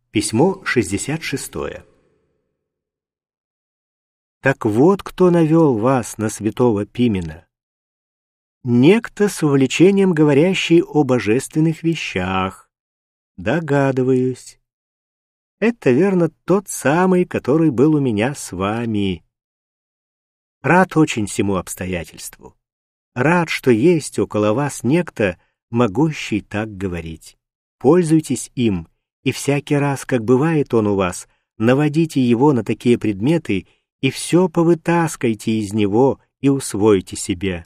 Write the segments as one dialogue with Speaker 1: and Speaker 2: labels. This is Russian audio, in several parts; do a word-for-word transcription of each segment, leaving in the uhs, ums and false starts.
Speaker 1: Письмо шестьдесят шестое. Так вот, кто навел вас на святого Пимена. Некто с увлечением говорящий о божественных вещах. Догадываюсь. Это, верно, тот самый, который был у меня с вами. Рад очень сему обстоятельству. Рад, что есть около вас некто, могущий так говорить. Пользуйтесь им, и всякий раз, как бывает он у вас, наводите его на такие предметы, и все повытаскайте из него и усвойте себе.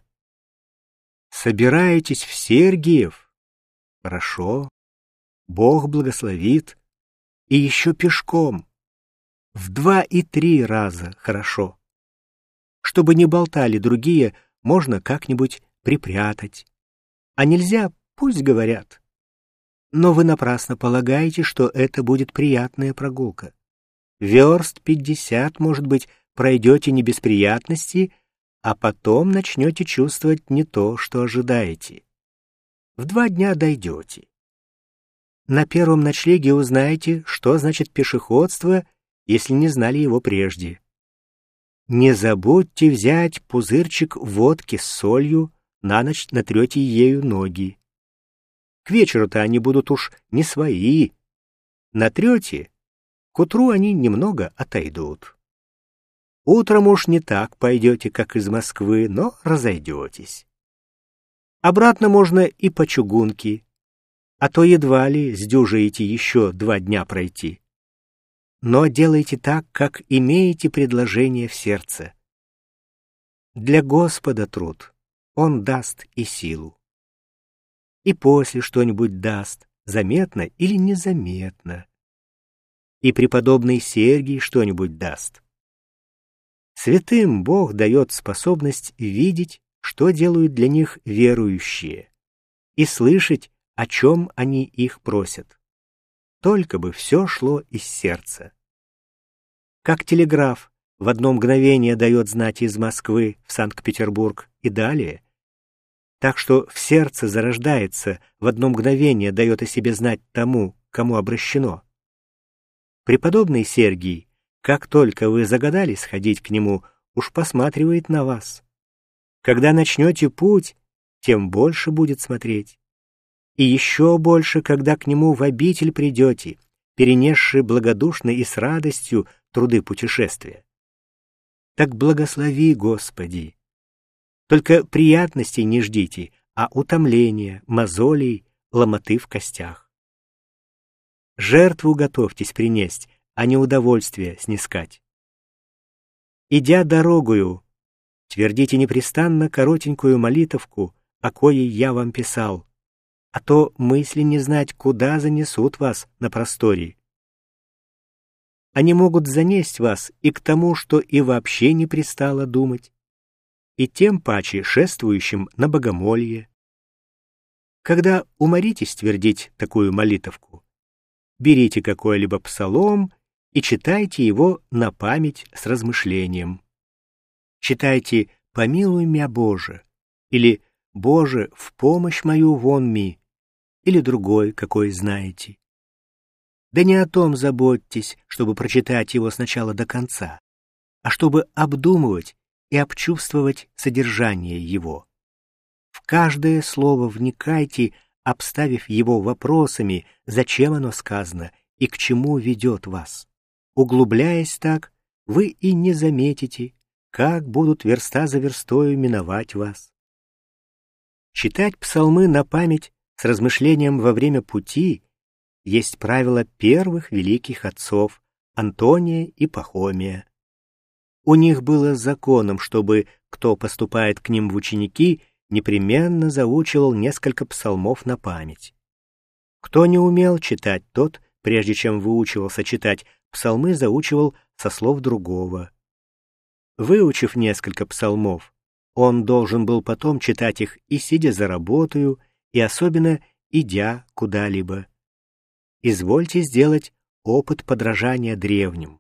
Speaker 1: Собираетесь в Сергиев? Хорошо. Бог благословит. И еще пешком. В два и три раза хорошо. Чтобы не болтали другие, можно как-нибудь припрятать. А нельзя, пусть говорят. Но вы напрасно полагаете, что это будет приятная прогулка. Верст пятьдесят, может быть, пройдете не без приятностей, а потом начнете чувствовать не то, что ожидаете. В два дня дойдете. На первом ночлеге узнаете, что значит пешеходство, если не знали его прежде. Не забудьте взять пузырчик водки с солью, на ночь натрете ею ноги. К вечеру-то они будут уж не свои. Натрете, к утру они немного отойдут. Утром уж не так пойдете, как из Москвы, но разойдетесь. Обратно можно и по чугунке, а то едва ли сдюжаете еще два дня пройти. Но делайте так, как имеете предложение в сердце. Для Господа труд, Он даст и силу. И после что-нибудь даст, заметно или незаметно. И преподобный Сергий что-нибудь даст. Святым Бог дает способность видеть, что делают для них верующие, и слышать, о чем они их просят. Только бы все шло из сердца. Как телеграф в одно мгновение дает знать из Москвы в Санкт-Петербург и далее, так что в сердце зарождается, в одно мгновение дает о себе знать тому, кому обращено. Преподобный Сергий, как только вы загадали сходить к нему, уж посматривает на вас. Когда начнете путь, тем больше будет смотреть. И еще больше, когда к нему в обитель придете, перенесши благодушно и с радостью труды путешествия. Так благослови, Господи! Только приятностей не ждите, а утомления, мозолей, ломоты в костях. Жертву готовьтесь принесть, а не удовольствие снискать. Идя дорогою, твердите непрестанно коротенькую молитовку, о коей я вам писал, а то мысли не знать, куда занесут вас на просторе. Они могут занесть вас и к тому, что и вообще не пристало думать, и тем паче шествующим на богомолье. Когда уморитесь твердить такую молитовку, берите какой-либо псалом и читайте его на память с размышлением. Читайте «Помилуй мя, Боже» или «Боже, в помощь мою вон ми» или другой, какой знаете. Да не о том заботьтесь, чтобы прочитать его сначала до конца, а чтобы обдумывать и обчувствовать содержание его. В каждое слово вникайте, обставив его вопросами, зачем оно сказано и к чему ведет вас. Углубляясь так, вы и не заметите, как будут верста за верстою миновать вас. Читать псалмы на память с размышлением во время пути есть правило первых великих отцов Антония и Пахомия. У них было законом, чтобы, кто поступает к ним в ученики, непременно заучивал несколько псалмов на память. Кто не умел читать, тот, прежде чем выучивался читать, псалмы заучивал со слов другого. Выучив несколько псалмов, он должен был потом читать их и сидя за работою, и особенно идя куда-либо. Извольте сделать опыт подражания древним.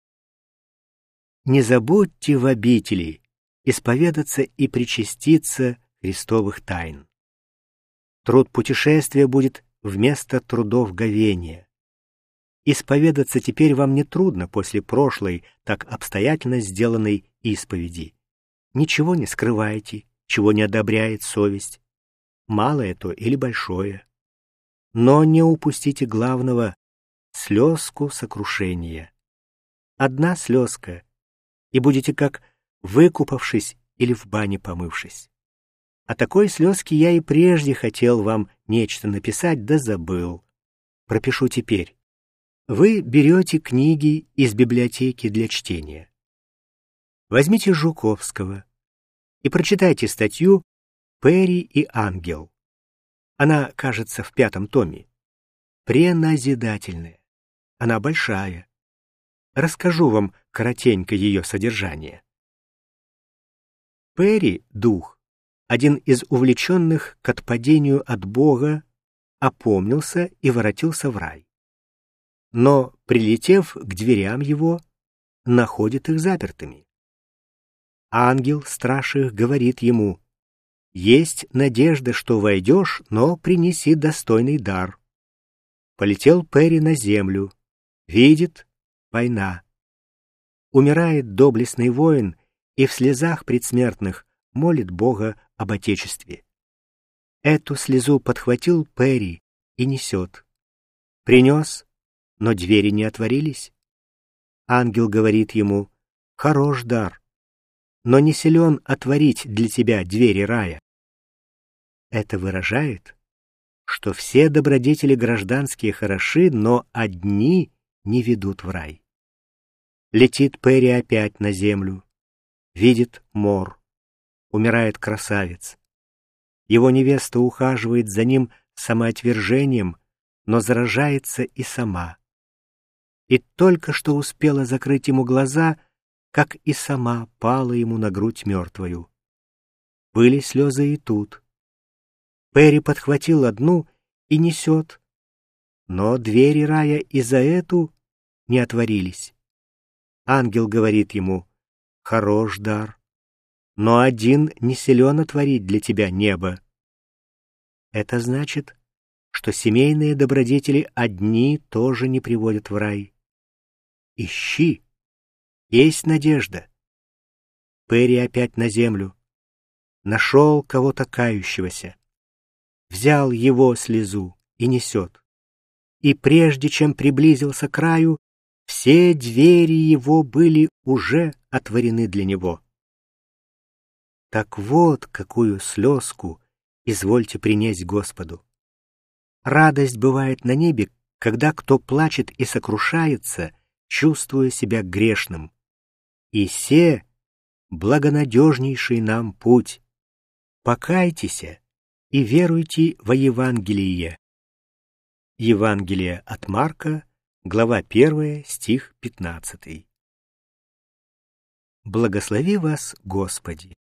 Speaker 1: Не забудьте в обители исповедаться и причаститься Христовых тайн. Труд путешествия будет вместо трудов говения. Исповедаться теперь вам не трудно после прошлой, так обстоятельно сделанной исповеди. Ничего не скрывайте, чего не одобряет совесть. Малое то или большое. Но не упустите главного — слезку сокрушения. Одна слезка, и будете как выкупавшись или в бане помывшись. О такой слезке я и прежде хотел вам нечто написать, да забыл. Пропишу теперь. Вы берете книги из библиотеки для чтения. Возьмите Жуковского и прочитайте статью «Перри и ангел». Она, кажется, в пятом томе. Преназидательная. Она большая. Расскажу вам коротенько ее содержание. Перри, дух, один из увлеченных к отпадению от Бога, опомнился и воротился в рай. Но, прилетев к дверям его, находит их запертыми. Ангел, страж их, говорит ему: «Есть надежда, что войдешь, но принеси достойный дар». Полетел Перри на землю. Видит — война. Умирает доблестный воин и в слезах предсмертных молит Бога об Отечестве. Эту слезу подхватил Перри и несет. Принес, но двери не отворились. Ангел говорит ему: «Хорош дар, но не силен отворить для тебя двери рая». Это выражает, что все добродетели гражданские хороши, но одни не ведут в рай. Летит Перри опять на землю. Видит мор. Умирает красавец. Его невеста ухаживает за ним самоотвержением, но заражается и сама. И только что успела закрыть ему глаза, как и сама пала ему на грудь мертвою. Были слезы и тут. Перри подхватил одну и несет, но двери рая и за эту не отворились. Ангел говорит ему: «Хорош дар, но один не силен отворить для тебя небо». Это значит, что семейные добродетели одни тоже не приводят в рай. Ищи, есть надежда. Перри опять на землю. Нашел кого-то кающегося. Взял его слезу и несет. И прежде чем приблизился к краю, все двери его были уже отворены для него. Так вот, какую слезку извольте принесть Господу. Радость бывает на небе, когда кто плачет и сокрушается, чувствуя себя грешным. И се благонадежнейший нам путь. Покайтесь и веруйте во Евангелие. Евангелие от Марка, глава первая, стих пятнадцатый. Благослови вас, Господи!